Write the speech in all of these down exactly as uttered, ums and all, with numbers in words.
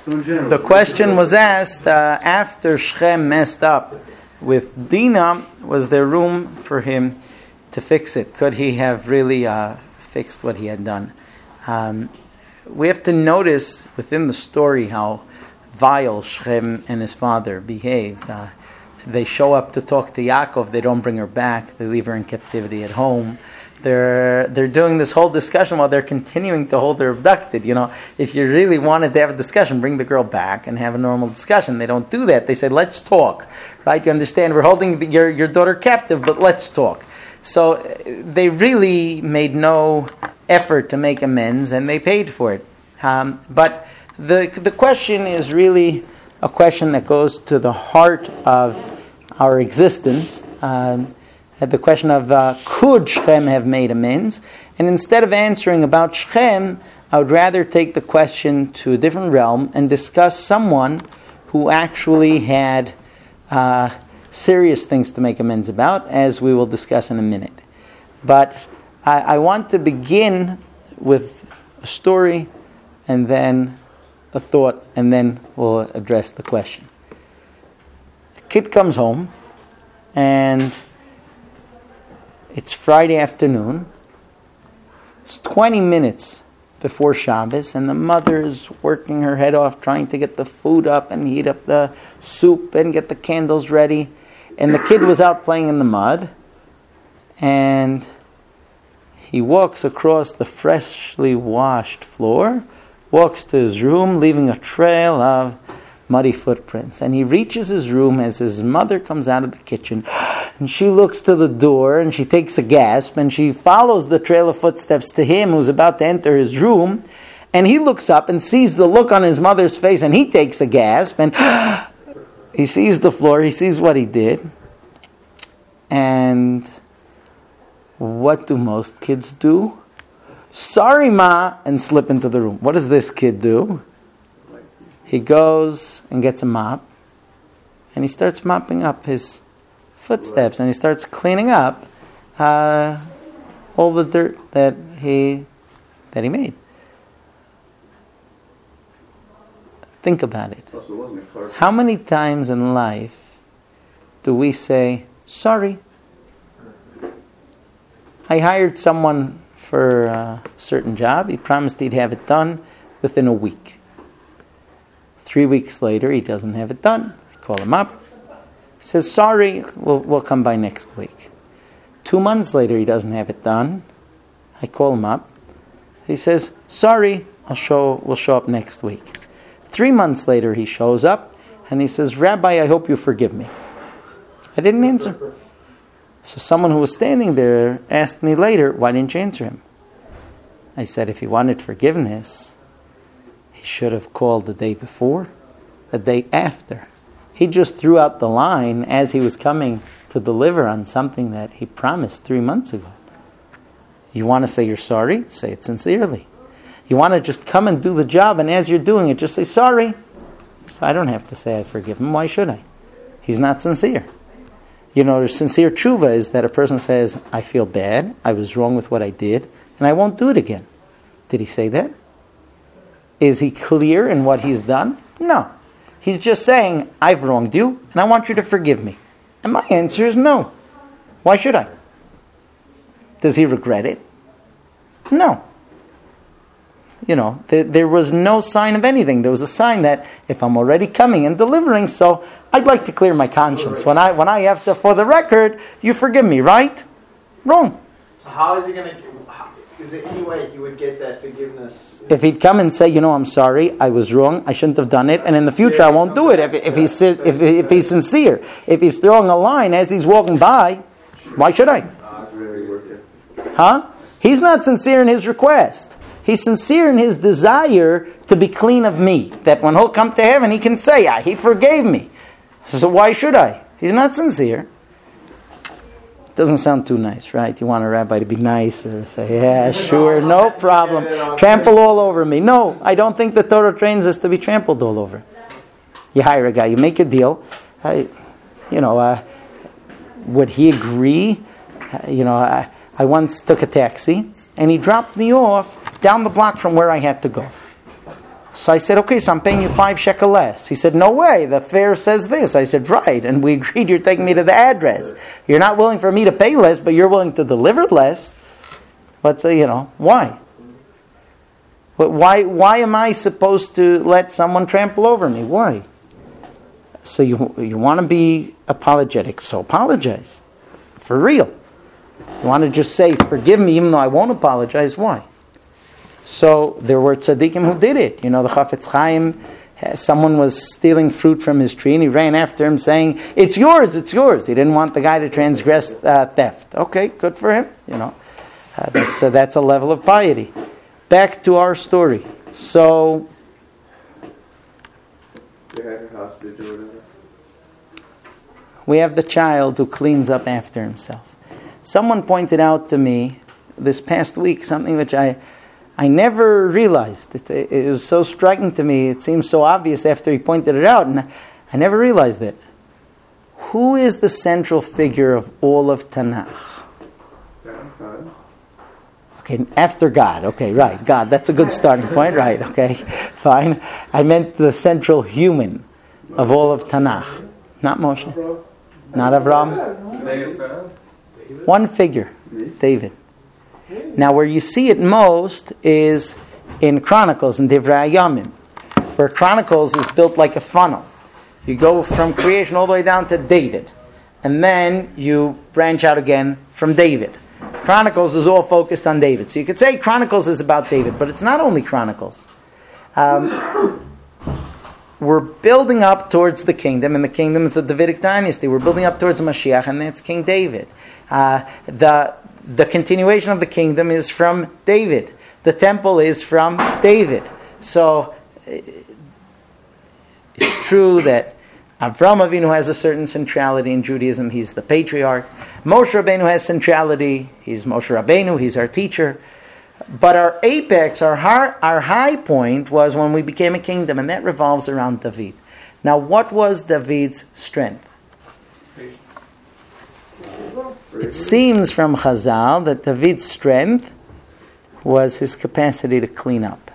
The question was asked uh, after Shechem messed up with Dinah, was there room for him to fix it? Could he have really uh, fixed what he had done? Um, we have to notice within the story how vile Shechem and his father behaved. Uh, they show up to talk to Yaakov, they don't bring her back, they leave her in captivity at home. They're they're doing this whole discussion while they're continuing to hold her abducted. You know, if you really wanted to have a discussion, bring the girl back and have a normal discussion. They don't do that. They say, let's talk. Right? You understand? We're holding your, your daughter captive, but let's talk. So they really made no effort to make amends, and they paid for it. Um, but the the question is really a question that goes to the heart of our existence. Um, At the question of uh, could Shechem have made amends? And instead of answering about Shechem, I would rather take the question to a different realm and discuss someone who actually had uh, serious things to make amends about, as we will discuss in a minute. But I, I want to begin with a story and then a thought, and then we'll address the question. The kid comes home, and it's Friday afternoon. It's twenty minutes before Shabbos, and the mother is working her head off trying to get the food up and heat up the soup and get the candles ready. And the kid was out playing in the mud, and he walks across the freshly washed floor, walks to his room, leaving a trail of muddy footprints. And he reaches his room as his mother comes out of the kitchen, and she looks to the door and she takes a gasp, and she follows the trail of footsteps to him who's about to enter his room, and he looks up and sees the look on his mother's face, and he takes a gasp, and he sees the floor, he sees what he did. And what do most kids do? Sorry, Ma, and slip into the room. What does this kid do? He goes and gets a mop, and he starts mopping up his footsteps, and he starts cleaning up uh, all the dirt that he that he made. Think about it. How many times in life do we say, sorry? I hired someone for a certain job. He promised he'd have it done within a week. Three weeks later, he doesn't have it done. I call him up. He says, sorry, we'll, we'll come by next week. Two months later, he doesn't have it done. I call him up. He says, sorry, I'll show, we'll show up next week. Three months later, he shows up, and he says, Rabbi, I hope you forgive me. I didn't answer. So someone who was standing there asked me later, why didn't you answer him? I said, if he wanted forgiveness, he should have called the day before, the day after. He just threw out the line as he was coming to deliver on something that he promised three months ago. You want to say you're sorry? Say it sincerely. You want to just come and do the job, and as you're doing it, just say sorry. So I don't have to say I forgive him. Why should I? He's not sincere. You know, sincere tshuva is that a person says, I feel bad, I was wrong with what I did, and I won't do it again. Did he say that? Is he clear in what he's done? No. He's just saying, I've wronged you, and I want you to forgive me. And my answer is no. Why should I? Does he regret it? No. You know, there, there was no sign of anything. There was a sign that if I'm already coming and delivering, so I'd like to clear my conscience. When I when I have to, for the record, you forgive me, right? Wrong. So how is he going to, is there any way he would get that forgiveness? If he'd come and say, you know, I'm sorry, I was wrong, I shouldn't have done it, and in the future I won't do it. If, if, he's, if, if he's sincere, if he's throwing a line as he's walking by, why should I? Huh? He's not sincere in his request. He's sincere in his desire to be clean of me. That when he'll come to heaven, he can say, ah, he forgave me. So why should I? He's not sincere. Doesn't sound too nice, right? You want a rabbi to be nice or say, yeah, sure, no problem. Trample all over me. No, I don't think the Torah trains us to be trampled all over. You hire a guy, you make a deal. I, you know, uh, would he agree? Uh, you know, I, I once took a taxi, and he dropped me off down the block from where I had to go. So I said, okay, so I'm paying you five shekel less. He said, no way, the fare says this. I said, right, and we agreed you're taking me to the address. You're not willing for me to pay less, but you're willing to deliver less. But, uh, you know, why? But why why am I supposed to let someone trample over me? Why? So you you want to be apologetic, so apologize. For real. You want to just say, forgive me, even though I won't apologize, why? So there were tzaddikim who did it. You know, the Chafetz Chaim, someone was stealing fruit from his tree and he ran after him saying, it's yours, it's yours. He didn't want the guy to transgress uh, theft. Okay, good for him. You know, uh, that's, uh, that's a level of piety. Back to our story. So, we have the child who cleans up after himself. Someone pointed out to me this past week something which I I never realized. It, it was so striking to me. It seems so obvious after he pointed it out, and I never realized it. Who is the central figure of all of Tanakh? God. Okay, after God. Okay, right. God. That's a good starting point. Right. Okay, fine. I meant the central human of all of Tanakh. Not Moshe. Not Avraham. One figure. David. Now, where you see it most is in Chronicles, in Divrei Hayamim, where Chronicles is built like a funnel. You go from creation all the way down to David, and then you branch out again from David. Chronicles is all focused on David. So you could say Chronicles is about David, but it's not only Chronicles. Um, we're building up towards the kingdom, and the kingdom is the Davidic dynasty. We're building up towards Mashiach, and that's King David. Uh, the The continuation of the kingdom is from David. The temple is from David. So it's true that Avraham Avinu has a certain centrality in Judaism. He's the patriarch. Moshe Rabbeinu has centrality. He's Moshe Rabbeinu. He's our teacher. But our apex, our high, our high point was when we became a kingdom, and that revolves around David. Now, what was David's strength? It seems from Chazal that David's strength was his capacity to clean up.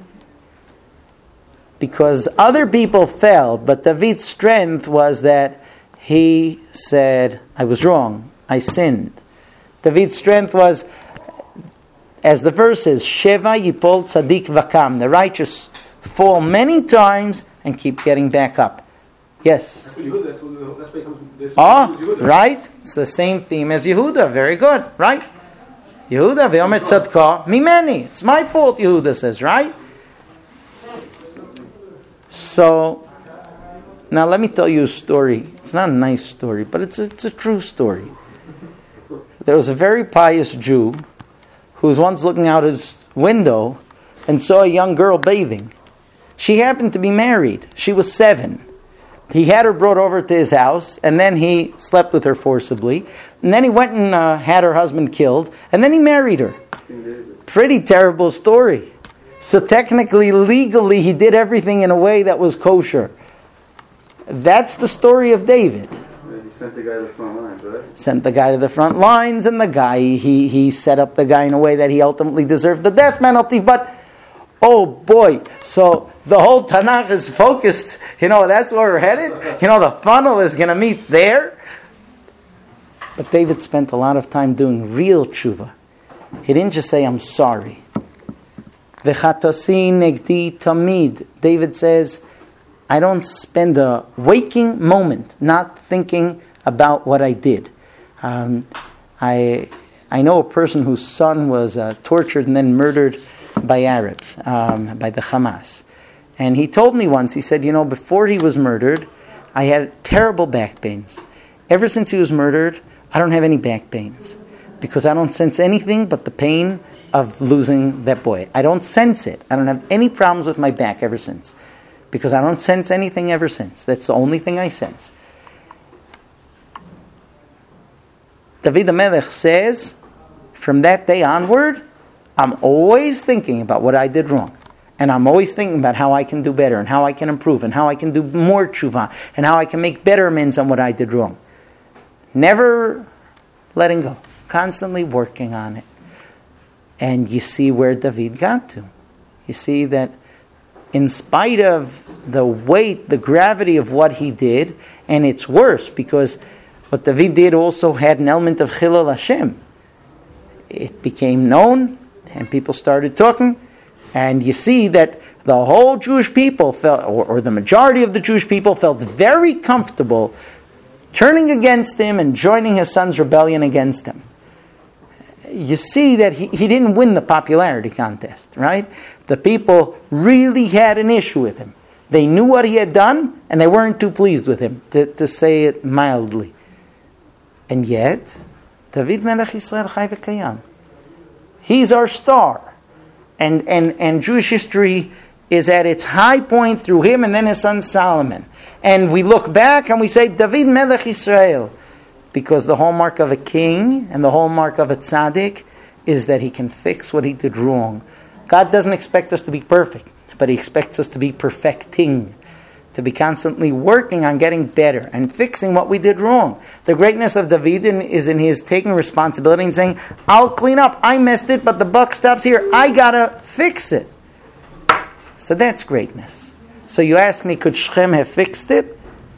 Because other people fell, but David's strength was that he said, I was wrong, I sinned. David's strength was, as the verse says, Sheva yipol tzadik vakam. The righteous fall many times and keep getting back up. Yes. That's what Yehuda, that's what, that's what comes, that's Oh, Yehuda. right. It's the same theme as Yehuda. Very good. Right. Yehuda ve'omer tzadka mimeni. It's my fault, Yehuda says. Right. So, now let me tell you a story. It's not a nice story, but it's a, it's a true story. There was a very pious Jew who was once looking out his window and saw a young girl bathing. She happened to be married. She was seven. He had her brought over to his house, and then he slept with her forcibly. And then he went and uh, had her husband killed, and then he married her. Pretty terrible story. So technically, legally, he did everything in a way that was kosher. That's the story of David. He sent the guy to the front lines, right? Sent the guy to the front lines, and the guy, he, he set up the guy in a way that he ultimately deserved the death penalty. But, oh boy, so the whole Tanakh is focused, you know, that's where we're headed. You know, the funnel is going to meet there. But David spent a lot of time doing real tshuva. He didn't just say, I'm sorry. V'chatasi negdi tamid. David says, I don't spend a waking moment not thinking about what I did. Um, I I know a person whose son was uh, tortured and then murdered by Arabs, um, by the Hamas. And he told me once, he said, you know, before he was murdered, I had terrible back pains. Ever since he was murdered, I don't have any back pains. Because I don't sense anything but the pain of losing that boy. I don't sense it. I don't have any problems with my back ever since. Because I don't sense anything ever since. That's the only thing I sense. David HaMelech says, from that day onward, I'm always thinking about what I did wrong. And I'm always thinking about how I can do better, and how I can improve, and how I can do more tshuva, and how I can make better amends on what I did wrong. Never letting go. Constantly working on it. And you see where David got to. You see that in spite of the weight, the gravity of what he did, and it's worse because what David did also had an element of Chilul Hashem. It became known, and people started talking, and you see that the whole Jewish people felt, or, or the majority of the Jewish people felt very comfortable turning against him and joining his son's rebellion against him. You see that he, he didn't win the popularity contest, right? The people really had an issue with him. They knew what he had done, and they weren't too pleased with him, to, to say it mildly. And yet, David Melech Yisrael Chai V'Kayam. He's our star. And, and, and Jewish history is at its high point through him and then his son Solomon. And we look back and we say, David Melech Yisrael. Because the hallmark of a king and the hallmark of a tzaddik is that he can fix what he did wrong. God doesn't expect us to be perfect, but he expects us to be perfecting, to be constantly working on getting better and fixing what we did wrong. The greatness of David is in his taking responsibility and saying, I'll clean up, I messed it, but the buck stops here, I gotta fix it. So that's greatness. So you ask me, could Shechem have fixed it?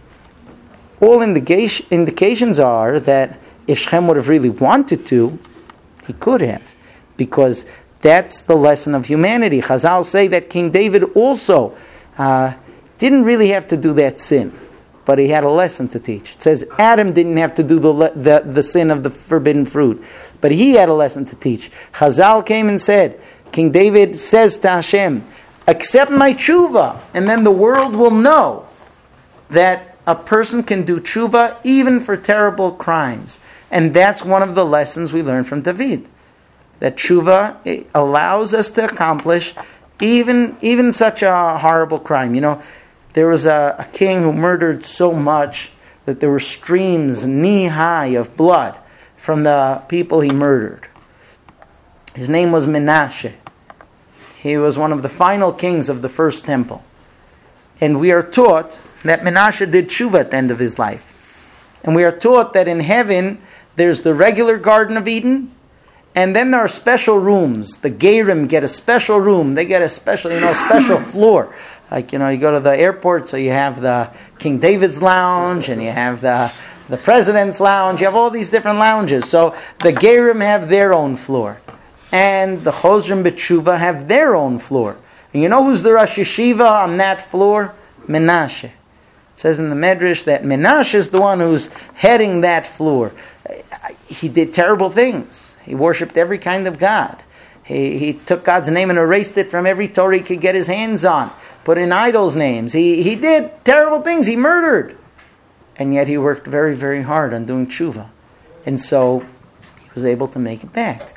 All indication, indications are that if Shechem would have really wanted to, he could have. Because that's the lesson of humanity. Chazal say that King David also uh, didn't really have to do that sin, but he had a lesson to teach. It says Adam didn't have to do the, le- the, the sin of the forbidden fruit, but he had a lesson to teach. Chazal came and said, King David says to Hashem, accept my tshuva, and then the world will know that a person can do tshuva even for terrible crimes. And that's one of the lessons we learn from David. That tshuva allows us to accomplish even, even such a horrible crime. You know, there was a, a king who murdered so much that there were streams knee-high of blood from the people he murdered. His name was Menashe. He was one of the final kings of the first temple. And we are taught that Menashe did tshuva at the end of his life. And we are taught that in heaven, there's the regular Garden of Eden, and then there are special rooms. The Gerim get a special room. They get a special, you know, special floor. Like, you know, you go to the airport, so you have the King David's lounge, and you have the, the President's lounge. You have all these different lounges. So the Gerim have their own floor. And the Chozrim B'Tshuva have their own floor. And you know who's the Rosh Yeshiva on that floor? Menashe. It says in the Medrash that Menashe is the one who's heading that floor. He did terrible things. He worshipped every kind of God. He, he took God's name and erased it from every Torah he could get his hands on. Put in idols' names. He, he did terrible things. He murdered. And yet he worked very, very hard on doing tshuva. And so he was able to make it back.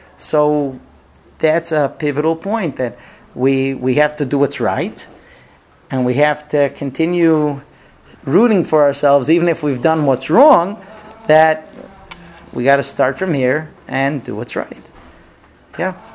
So that's a pivotal point, that we we have to do what's right. And we have to continue rooting for ourselves, even if we've done what's wrong, that we got to start from here and do what's right. Yeah.